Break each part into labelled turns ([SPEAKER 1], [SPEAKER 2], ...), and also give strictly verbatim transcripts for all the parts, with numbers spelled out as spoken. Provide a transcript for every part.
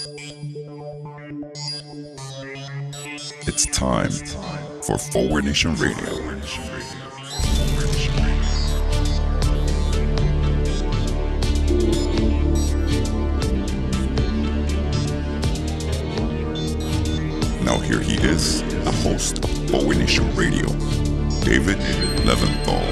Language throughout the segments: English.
[SPEAKER 1] It's time for Forward Nation Radio. Now here he is, the host of Forward Nation Radio, David Leventhal.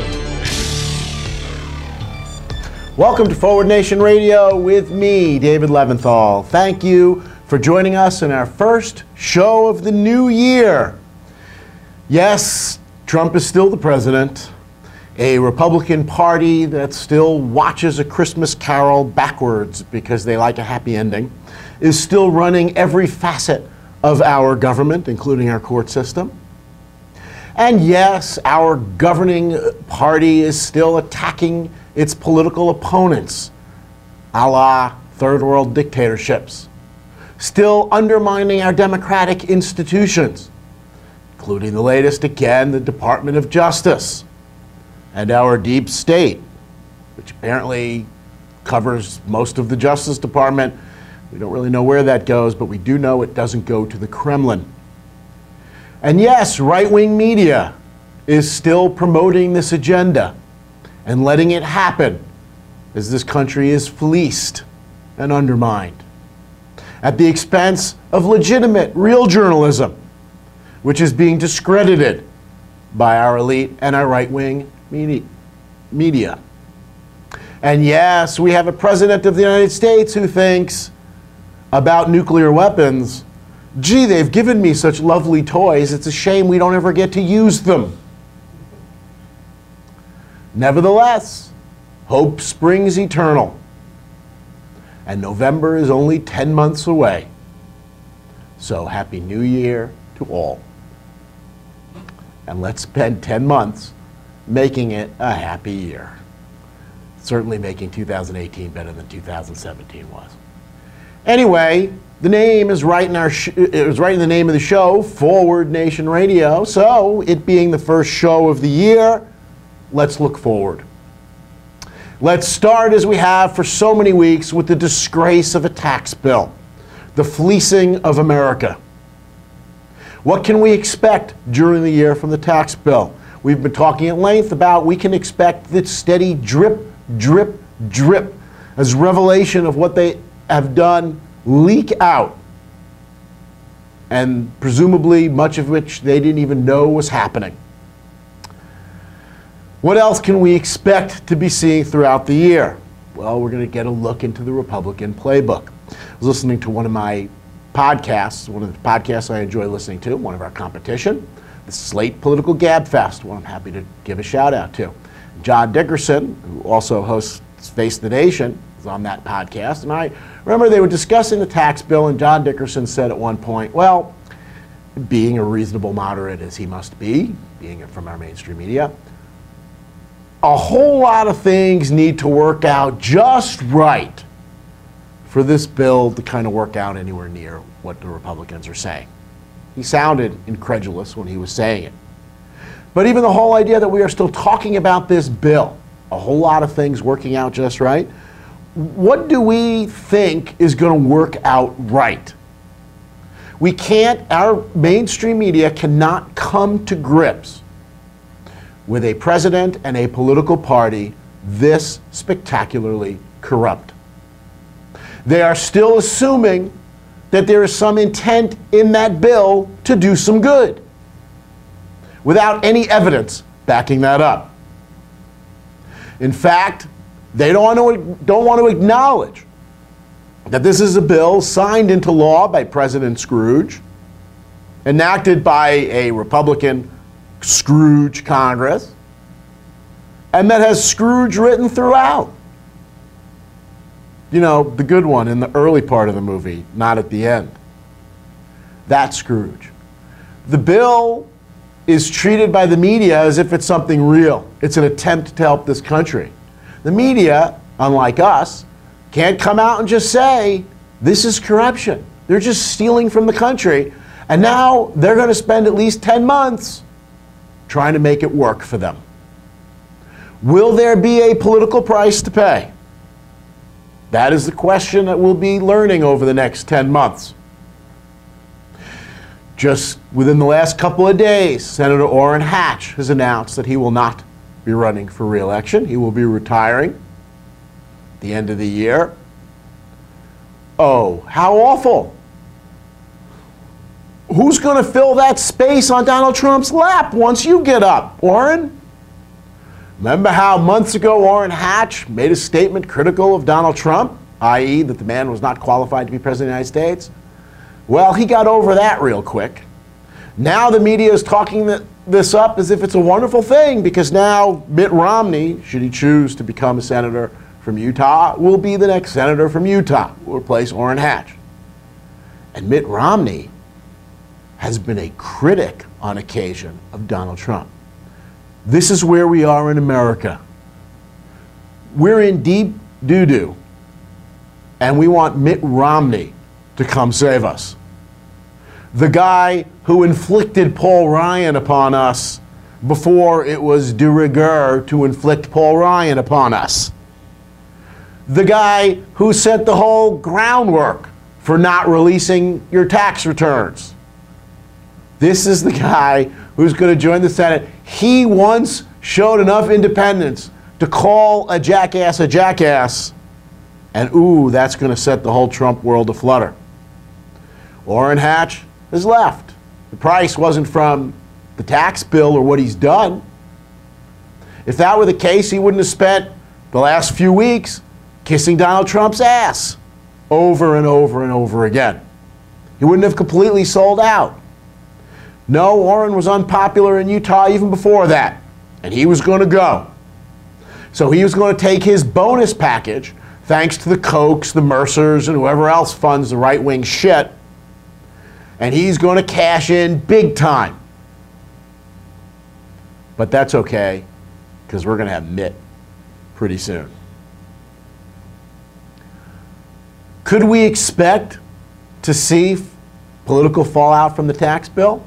[SPEAKER 2] Welcome to Forward Nation Radio with me, David Leventhal. Thank you for joining us in our first show of the new year. Yes, Trump is still the president. A Republican Party that still watches A Christmas Carol backwards because they like a happy ending is still running every facet of our government, including our court system. And yes, our governing party is still attacking its political opponents, a la third world dictatorships, still undermining our democratic institutions, including the latest, again, the Department of Justice, and our deep state, which apparently covers most of the Justice Department. We don't really know where that goes, but we do know it doesn't go to the Kremlin. And yes, right-wing media is still promoting this agenda and letting it happen as this country is fleeced and undermined at the expense of legitimate, real journalism, which is being discredited by our elite and our right-wing media. And yes, we have a president of the United States who thinks about nuclear weapons, gee, they've given me such lovely toys, it's a shame we don't ever get to use them. Nevertheless, hope springs eternal. And November is only ten months away. So Happy New Year to all. And let's spend ten months making it a happy year. Certainly making two thousand eighteen better than two thousand seventeen was. Anyway, the name is right in our sh- it was right in the name of the show, Forward Nation Radio. So, it being the first show of the year, let's look forward. Let's start, as we have for so many weeks, with the disgrace of a tax bill, the fleecing of America. What can we expect during the year from the tax bill? We've been talking at length about we can expect the steady drip, drip, drip as revelation of what they have done leak out, and presumably much of which they didn't even know was happening. What else can we expect to be seeing throughout the year? Well, we're going to get a look into the Republican playbook. I was listening to one of my podcasts, one of the podcasts I enjoy listening to, one of our competition, the Slate Political Gabfest, one I'm happy to give a shout out to. John Dickerson, who also hosts Face the Nation, is on that podcast, and I remember they were discussing the tax bill, and John Dickerson said at one point, well, being a reasonable moderate as he must be, being from our mainstream media, a whole lot of things need to work out just right for this bill to kind of work out anywhere near what the Republicans are saying. He sounded incredulous when he was saying it. But even the whole idea that we are still talking about this bill, a whole lot of things working out just right, what do we think is going to work out right? We can't, our mainstream media cannot come to grips with a president and a political party this spectacularly corrupt. They are still assuming that there is some intent in that bill to do some good, without any evidence backing that up. In fact, they don't want to, don't want to acknowledge that this is a bill signed into law by President Scrooge, enacted by a Republican Scrooge Congress, and that has Scrooge written throughout. You know, the good one in the early part of the movie, not at the end. That's Scrooge. The bill is treated by the media as if it's something real. It's an attempt to help this country. The media, unlike us, can't come out and just say, this is corruption. They're just stealing from the country. And now they're going to spend at least ten months trying to make it work for them. Will there be a political price to pay? That is the question that we'll be learning over the next ten months. Just within the last couple of days, Senator Orrin Hatch has announced that he will not be running for re-election. He will be retiring at the end of the year. Oh, how awful. Who's going to fill that space on Donald Trump's lap once you get up, Orrin? Remember how months ago Orrin Hatch made a statement critical of Donald Trump, that is that the man was not qualified to be president of the United States? Well, he got over that real quick. Now the media is talking this up as if it's a wonderful thing, because now Mitt Romney, should he choose to become a senator from Utah, will be the next senator from Utah, who will replace Orrin Hatch. And Mitt Romney has been a critic on occasion of Donald Trump. This is where we are in America. We're in deep doo-doo, and we want Mitt Romney to come save us. The guy who inflicted Paul Ryan upon us before it was de rigueur to inflict Paul Ryan upon us. The guy who set the whole groundwork for not releasing your tax returns. This is the guy who's going to join the Senate. He once showed enough independence to call a jackass a jackass, and ooh, that's going to set the whole Trump world aflutter. Orrin Hatch has left. The price wasn't from the tax bill or what he's done. If that were the case, he wouldn't have spent the last few weeks kissing Donald Trump's ass over and over and over again. He wouldn't have completely sold out. No, Orrin was unpopular in Utah even before that, and he was going to go. So he was going to take his bonus package, thanks to the Kochs, the Mercers, and whoever else funds the right-wing shit, and he's going to cash in big time. But that's okay, because we're going to have Mitt pretty soon. Could we expect to see political fallout from the tax bill?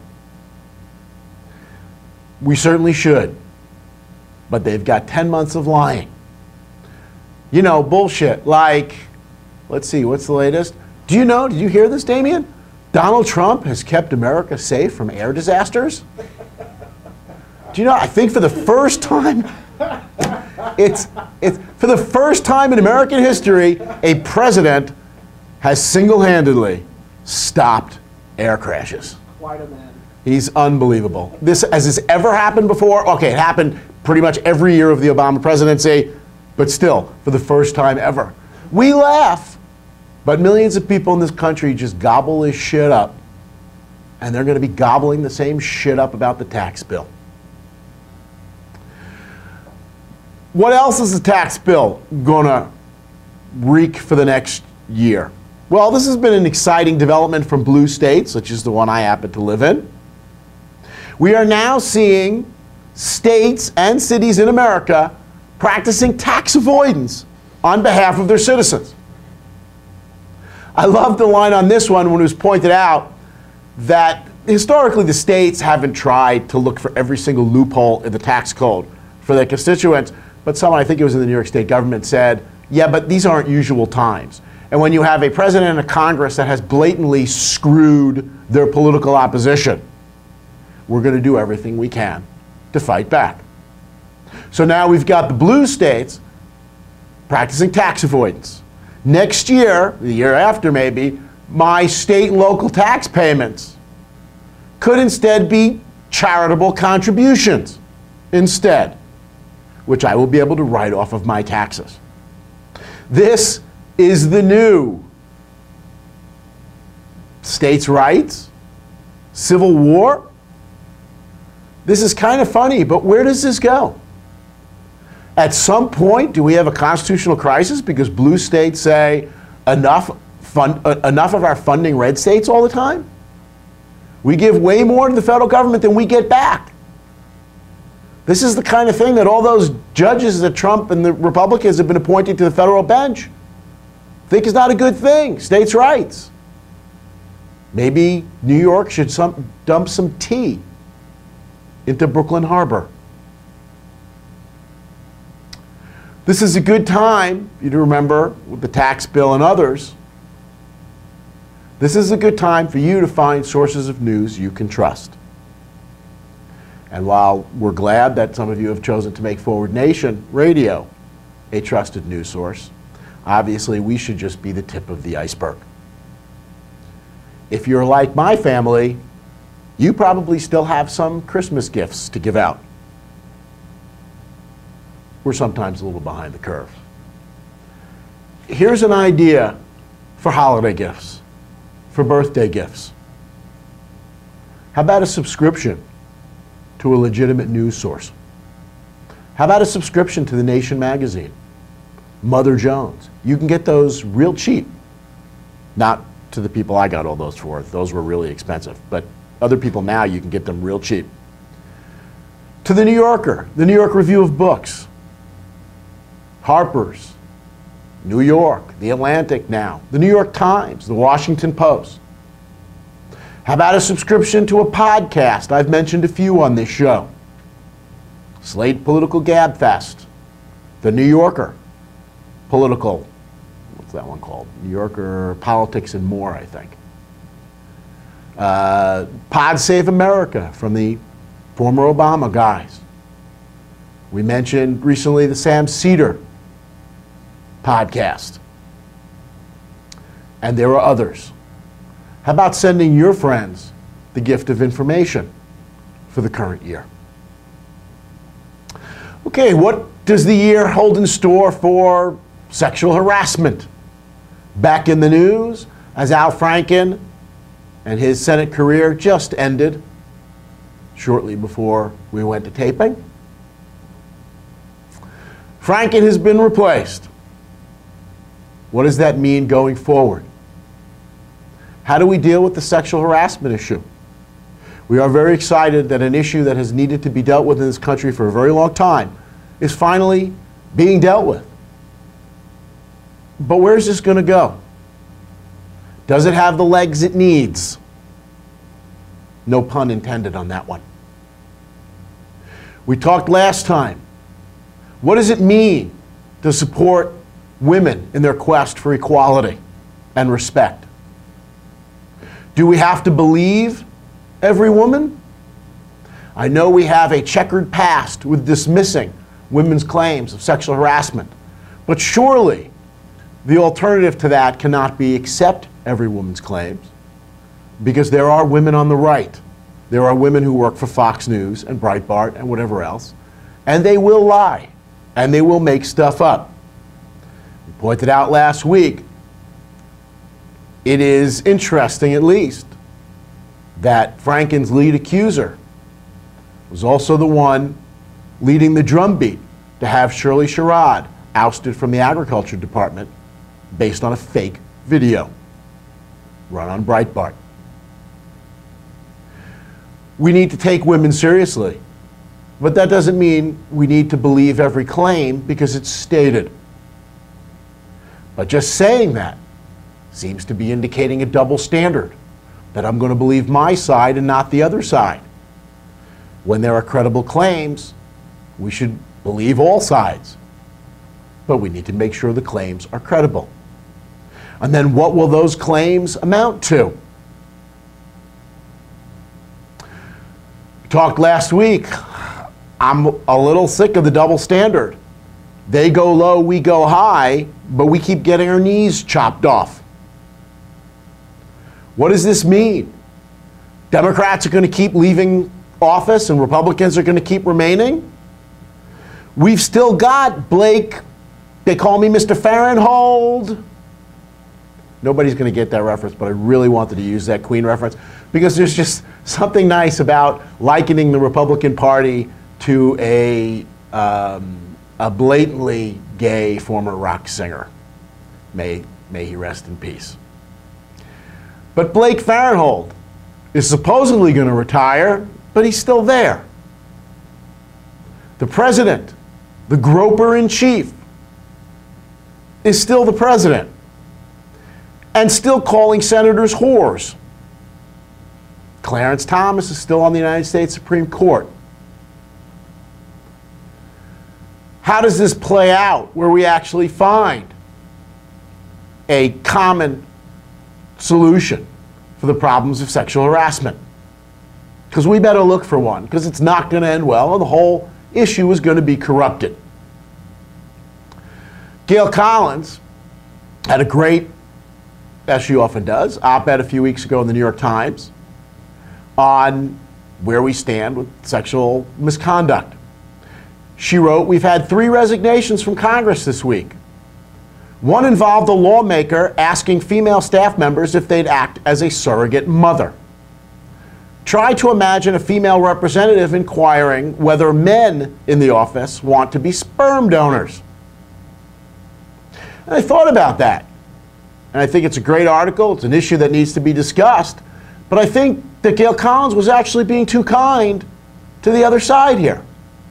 [SPEAKER 2] We certainly should. But they've got ten months of lying. You know, bullshit like, let's see, what's the latest? Do you know, did you hear this, Damien? Donald Trump has kept America safe from air disasters? Do you know, I think for the first time, it's, it's for the first time in American history, a president has single-handedly stopped air crashes.
[SPEAKER 3] Quite a man.
[SPEAKER 2] He's unbelievable. This, has this ever happened before? Okay, it happened pretty much every year of the Obama presidency, but still, for the first time ever. We laugh, but millions of people in this country just gobble this shit up, and they're going to be gobbling the same shit up about the tax bill. What else is the tax bill going to wreak for the next year? Well, this has been an exciting development from blue states, which is the one I happen to live in. We are now seeing states and cities in America practicing tax avoidance on behalf of their citizens. I love the line on this one when it was pointed out that historically the states haven't tried to look for every single loophole in the tax code for their constituents, but someone, I think it was in the New York State government, said, yeah, but these aren't usual times. And when you have a president and a Congress that has blatantly screwed their political opposition, we're going to do everything we can to fight back. So now we've got the blue states practicing tax avoidance. Next year, the year after maybe, my state and local tax payments could instead be charitable contributions instead, which I will be able to write off of my taxes. This is the new states' rights, civil war. This is kind of funny, but where does this go? At some point, do we have a constitutional crisis because blue states say enough, fund, uh, enough of our funding red states all the time? We give way more to the federal government than we get back. This is the kind of thing that all those judges that Trump and the Republicans have been appointing to the federal bench think is not a good thing, states' rights. Maybe New York should some, dump some tea into Brooklyn Harbor. This is a good time, you to remember, with the tax bill and others, this is a good time for you to find sources of news you can trust. And while we're glad that some of you have chosen to make Forward Nation Radio a trusted news source, obviously we should just be the tip of the iceberg. If you're like my family, you probably still have some Christmas gifts to give out. We're sometimes a little behind the curve. Here's an idea for holiday gifts, for birthday gifts. How about a subscription to a legitimate news source? How about a subscription to The Nation magazine, Mother Jones? You can get those real cheap. Not to the people I got all those for. Those were really expensive. But other people now, you can get them real cheap. To The New Yorker, The New York Review of Books, Harper's, New York, The Atlantic now, The New York Times, The Washington Post. How about a subscription to a podcast? I've mentioned a few on this show. Slate Political Gabfest, The New Yorker, Political, what's that one called? New Yorker Politics and More, I think. Uh, Pod Save America from the former Obama guys. We mentioned recently the Sam Seder podcast. And there are others. How about sending your friends the gift of information for the current year? Okay, what does the year hold in store for sexual harassment? Back in the news, as Al Franken and his Senate career just ended shortly before we went to taping. Franken has been replaced. What does that mean going forward? How do we deal with the sexual harassment issue? We are very excited that an issue that has needed to be dealt with in this country for a very long time is finally being dealt with. But where's this going to go? Does it have the legs it needs? No pun intended on that one. We talked last time. What does it mean to support women in their quest for equality and respect? Do we have to believe every woman? I know we have a checkered past with dismissing women's claims of sexual harassment, but surely the alternative to that cannot be accept every woman's claims, because there are women on the right. There are women who work for Fox News and Breitbart and whatever else, and they will lie, and they will make stuff up. We pointed out last week, it is interesting at least that Franken's lead accuser was also the one leading the drumbeat to have Shirley Sherrod ousted from the Agriculture Department based on a fake video run on Breitbart. We need to take women seriously, but that doesn't mean we need to believe every claim because it's stated. But just saying that seems to be indicating a double standard, that I'm going to believe my side and not the other side. When there are credible claims, we should believe all sides, but we need to make sure the claims are credible. And then what will those claims amount to? We talked last week, I'm a little sick of the double standard. They go low, we go high, but we keep getting our knees chopped off. What does this mean? Democrats are going to keep leaving office and Republicans are going to keep remaining? We've still got Blake, they call me Mister Farenthold. Nobody's going to get that reference, but I really wanted to use that Queen reference because there's just something nice about likening the Republican Party to a, um, a blatantly gay former rock singer. May, may he rest in peace. But Blake Farenthold is supposedly going to retire, but he's still there. The president, the groper-in-chief, is still the president and still calling senators whores. Clarence Thomas is still on the United States Supreme Court. How does this play out where we actually find a common solution for the problems of sexual harassment? Because we better look for one, because it's not going to end well, and the whole issue is going to be corrupted. Gail Collins had a great, as she often does, op-ed a few weeks ago in the New York Times on where we stand with sexual misconduct. She wrote, "We've had three resignations from Congress this week. One involved a lawmaker asking female staff members if they'd act as a surrogate mother. Try to imagine a female representative inquiring whether men in the office want to be sperm donors." And I thought about that. And I think it's a great article. It's an issue that needs to be discussed. But I think that Gail Collins was actually being too kind to the other side here.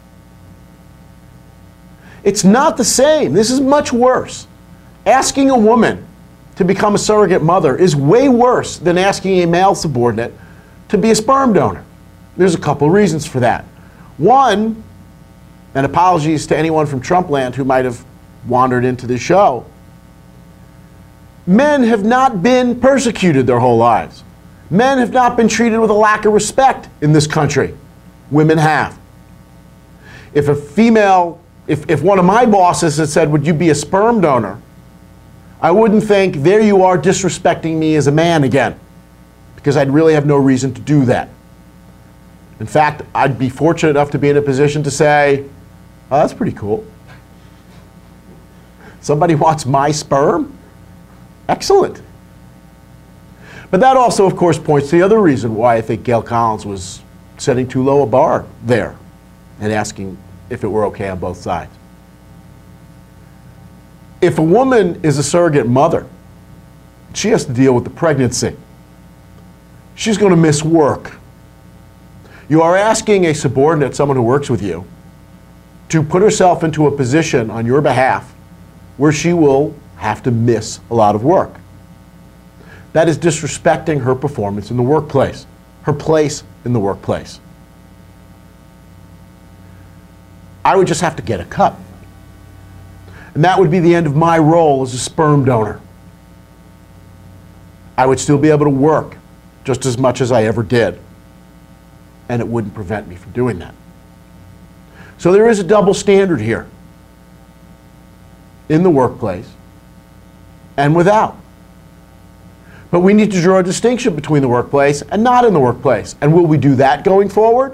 [SPEAKER 2] It's not the same. This is much worse. Asking a woman to become a surrogate mother is way worse than asking a male subordinate to be a sperm donor. There's a couple reasons for that. One, and apologies to anyone from Trumpland who might have wandered into the show, men have not been persecuted their whole lives. Men have not been treated with a lack of respect in this country. Women have. If a female, if, if one of my bosses had said, "Would you be a sperm donor?" I wouldn't think, "There you are disrespecting me as a man again," because I'd really have no reason to do that. In fact, I'd be fortunate enough to be in a position to say, "Oh, that's pretty cool. Somebody wants my sperm? Excellent." But that also, of course, points to the other reason why I think Gail Collins was setting too low a bar there and asking if it were okay on both sides. If a woman is a surrogate mother, she has to deal with the pregnancy. She's going to miss work. You are asking a subordinate, someone who works with you, to put herself into a position on your behalf where she will have to miss a lot of work. That is disrespecting her performance in the workplace, her place in the workplace. I would just have to get a cut. And that would be the end of my role as a sperm donor. I would still be able to work just as much as I ever did, and it wouldn't prevent me from doing that. So there is a double standard here in the workplace and without. But we need to draw a distinction between the workplace and not in the workplace. And will we do that going forward?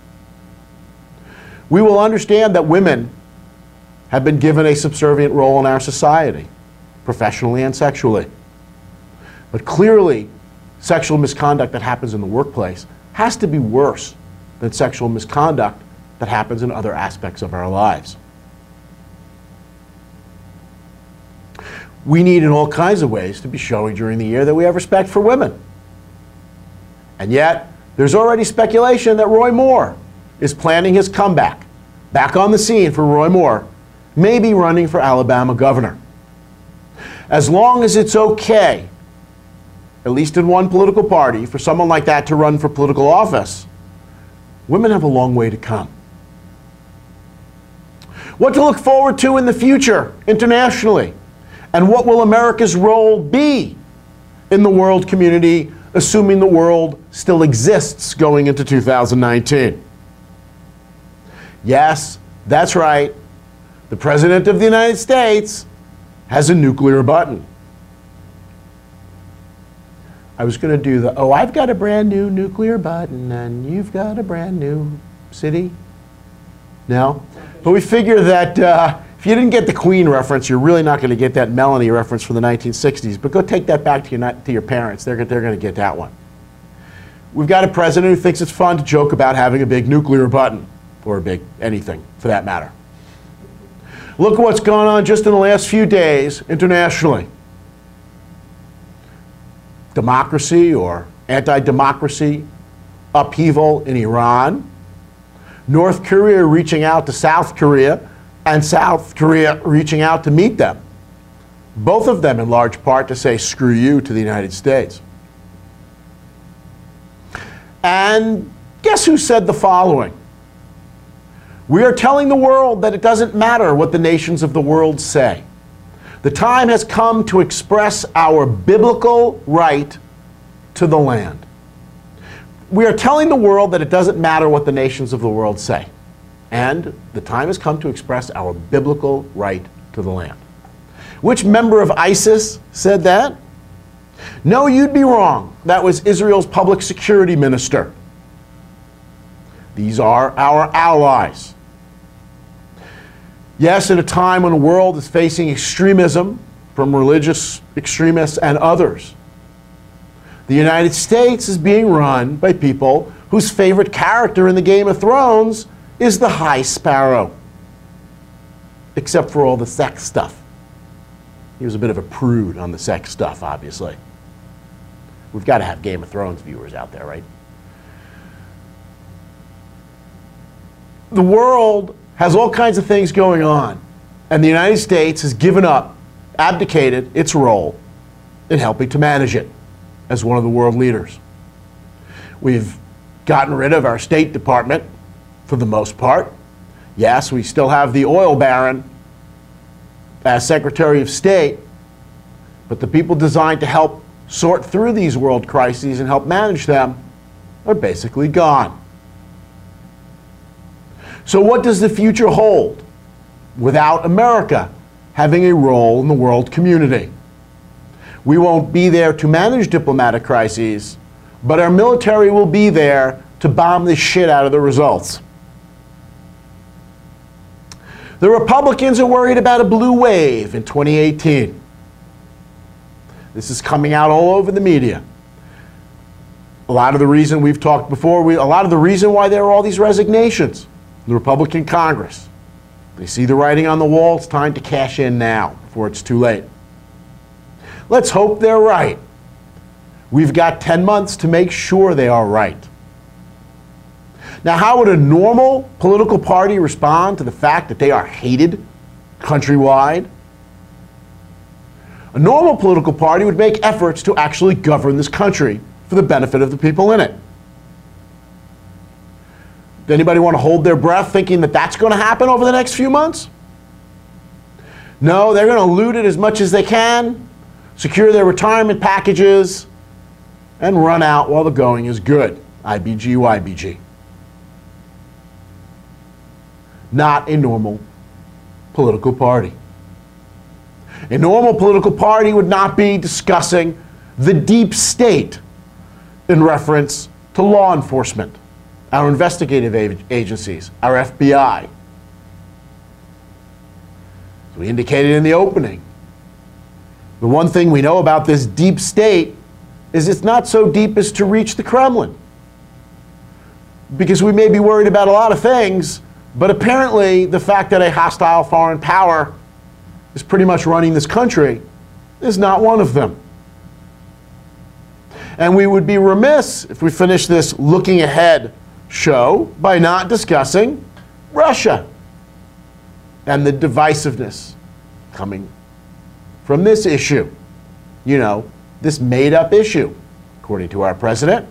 [SPEAKER 2] We will understand that women have been given a subservient role in our society, professionally and sexually. But clearly, sexual misconduct that happens in the workplace has to be worse than sexual misconduct that happens in other aspects of our lives. We need in all kinds of ways to be showing during the year that we have respect for women. And yet, there's already speculation that Roy Moore is planning his comeback, back on the scene for Roy Moore, maybe running for Alabama governor. As long as it's okay, at least in one political party, for someone like that to run for political office, women have a long way to come. What to look forward to in the future internationally? And what will America's role be in the world community, assuming the world still exists going into two thousand nineteen? Yes, that's right. The President of the United States has a nuclear button. I was going to do the, "Oh, I've got a brand new nuclear button and you've got a brand new city." No? But we figure that uh, if you didn't get the Queen reference, you're really not going to get that Melanie reference from the nineteen sixties. But go take that back to your, to your parents. They're, they're going to get that one. We've got a president who thinks it's fun to joke about having a big nuclear button, or a big anything for that matter. Look at what's gone on just in the last few days internationally. Democracy or anti-democracy upheaval in Iran. North Korea reaching out to South Korea, and South Korea reaching out to meet them. Both of them in large part to say screw you to the United States. And guess who said the following? We are telling the world that it doesn't matter what the nations of the world say. The time has come to express our biblical right to the land. We are telling the world that it doesn't matter what the nations of the world say. And the time has come to express our biblical right to the land. Which member of ISIS said that? No, you'd be wrong. That was Israel's public security minister. These are our allies. Yes, at a time when the world is facing extremism from religious extremists and others, the United States is being run by people whose favorite character in the Game of Thrones is the High Sparrow. Except for all the sex stuff. He was a bit of a prude on the sex stuff, obviously. We've got to have Game of Thrones viewers out there, right? The world has all kinds of things going on, and the United States has given up, abdicated its role in helping to manage it as one of the world leaders. We've gotten rid of our State Department for the most part. Yes, we still have the oil baron as Secretary of State, but the people designed to help sort through these world crises and help manage them are basically gone. So what does the future hold without America having a role in the world community? We won't be there to manage diplomatic crises, but our military will be there to bomb the shit out of the results. The Republicans are worried about a blue wave in twenty eighteen. This is coming out all over the media. A lot of the reason we've talked before, we, a lot of the reason why there are all these resignations in the Republican Congress. They see the writing on the wall. It's time to cash in now before it's too late. Let's hope they're right. We've got ten months to make sure they are right. Now, how would a normal political party respond to the fact that they are hated countrywide? A normal political party would make efforts to actually govern this country for the benefit of the people in it. Does anybody want to hold their breath thinking that that's going to happen over the next few months? No, they're going to loot it as much as they can, secure their retirement packages, and run out while the going is good. I B G, Y B G. Not a normal political party. A normal political party would not be discussing the deep state in reference to law enforcement, our investigative agencies, our F B I. As we indicated in the opening, the one thing we know about this deep state is it's not so deep as to reach the Kremlin. Because we may be worried about a lot of things, but apparently the fact that a hostile foreign power is pretty much running this country is not one of them. And we would be remiss if we finish this looking ahead show by not discussing Russia and the divisiveness coming from this issue. You know, this made-up issue, according to our president.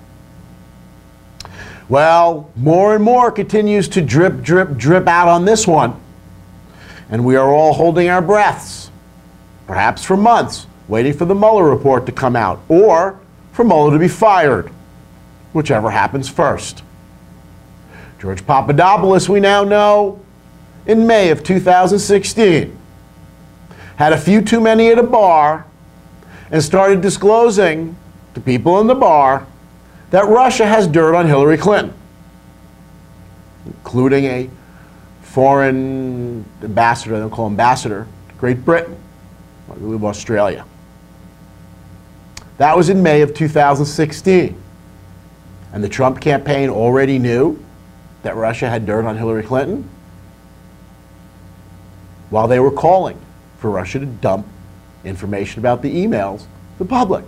[SPEAKER 2] Well, more and more continues to drip, drip, drip out on this one. And we are all holding our breaths, perhaps for months, waiting for the Mueller report to come out, or for Mueller to be fired, whichever happens first. George Papadopoulos, we now know, in May of two thousand sixteen, had a few too many at a bar and started disclosing to people in the bar that Russia has dirt on Hillary Clinton, including a foreign ambassador, they don't call ambassador, to Great Britain, I believe Australia. That was in May of two thousand sixteen. And the Trump campaign already knew that Russia had dirt on Hillary Clinton while they were calling for Russia to dump information about the emails to the public.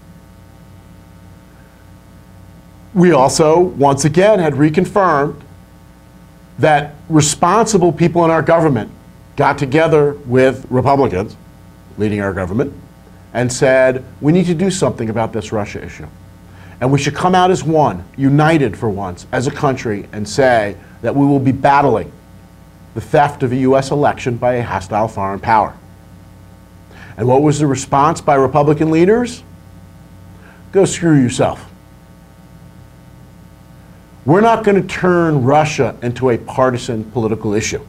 [SPEAKER 2] We also, once again, had reconfirmed that responsible people in our government got together with Republicans leading our government and said, we need to do something about this Russia issue. And we should come out as one, united for once, as a country, and say that we will be battling the theft of a U S election by a hostile foreign power. And what was the response by Republican leaders? Go screw yourself. We're not going to turn Russia into a partisan political issue.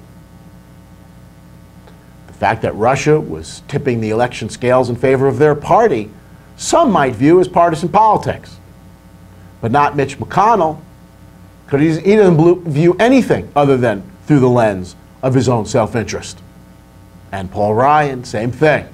[SPEAKER 2] The fact that Russia was tipping the election scales in favor of their party, some might view as partisan politics. But not Mitch McConnell, because he doesn't view anything other than through the lens of his own self-interest. And Paul Ryan, same thing.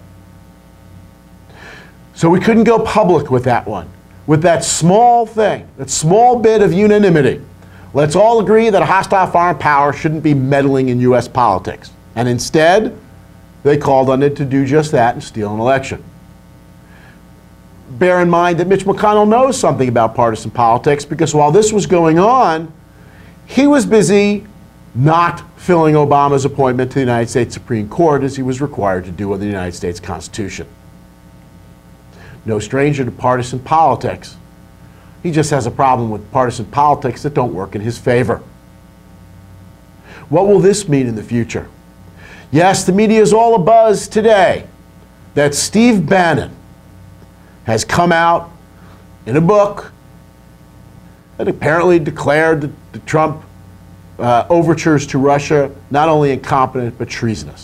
[SPEAKER 2] So we couldn't go public with that one, with that small thing, that small bit of unanimity. Let's all agree that a hostile foreign power shouldn't be meddling in U S politics. And instead, they called on it to do just that and steal an election. Bear in mind that Mitch McConnell knows something about partisan politics, because while this was going on, he was busy not filling Obama's appointment to the United States Supreme Court as he was required to do under the United States Constitution. No stranger to partisan politics. He just has a problem with partisan politics that don't work in his favor. What will this mean in the future? Yes, the media is all abuzz today that Steve Bannon has come out in a book that apparently declared the, the Trump uh, overtures to Russia not only incompetent but treasonous.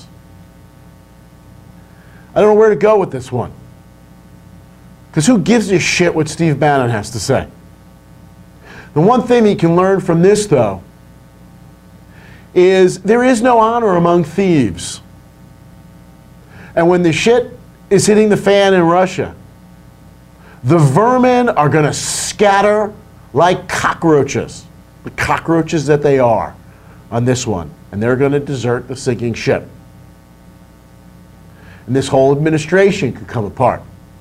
[SPEAKER 2] I don't know where to go with this one. Because who gives a shit what Steve Bannon has to say? The one thing you can learn from this, though, is there is no honor among thieves. And when the shit is hitting the fan in Russia, the vermin are going to scatter like cockroaches, the cockroaches that they are, on this one. And they're going to desert the sinking ship. And this whole administration could come apart.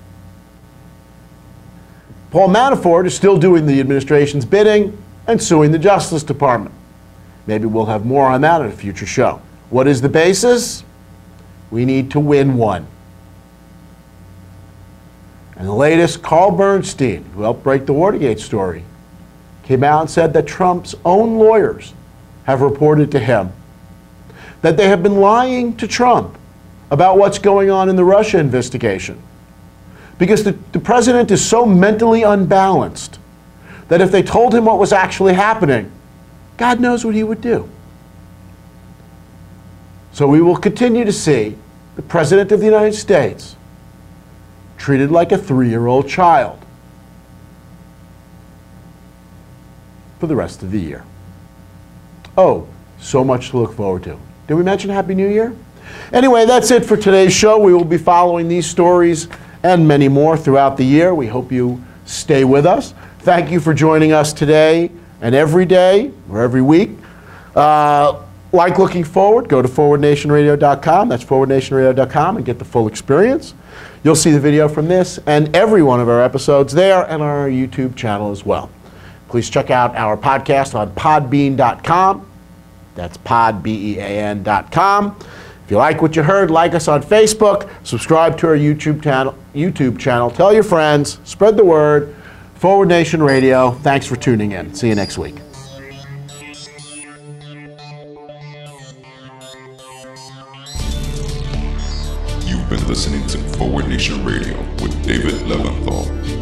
[SPEAKER 2] Paul Manafort is still doing the administration's bidding and suing the Justice Department. Maybe we'll have more on that in a future show. What is the basis? We need to win one. And the latest, Carl Bernstein, who helped break the Watergate story, came out and said that Trump's own lawyers have reported to him that they have been lying to Trump about what's going on in the Russia investigation. Because the, the president is so mentally unbalanced that if they told him what was actually happening, God knows what he would do. So we will continue to see the President of the United States treated like a three-year-old child for the rest of the year. Oh, so much to look forward to. Did we mention Happy New Year? Anyway, that's it for today's show. We will be following these stories and many more throughout the year. We hope you stay with us. Thank you for joining us today and every day or every week. Uh, like looking forward, go to forward nation radio dot com. That's forward nation radio dot com and get the full experience. You'll see the video from this and every one of our episodes there and on our YouTube channel as well. Please check out our podcast on podbean dot com. That's pod, B E A N dot com. If you like what you heard, like us on Facebook, subscribe to our YouTube channel, YouTube channel, tell your friends, spread the word. Forward Nation Radio, thanks for tuning in. See you next week.
[SPEAKER 1] You've been listening to Forward Nation Radio with David Leventhal.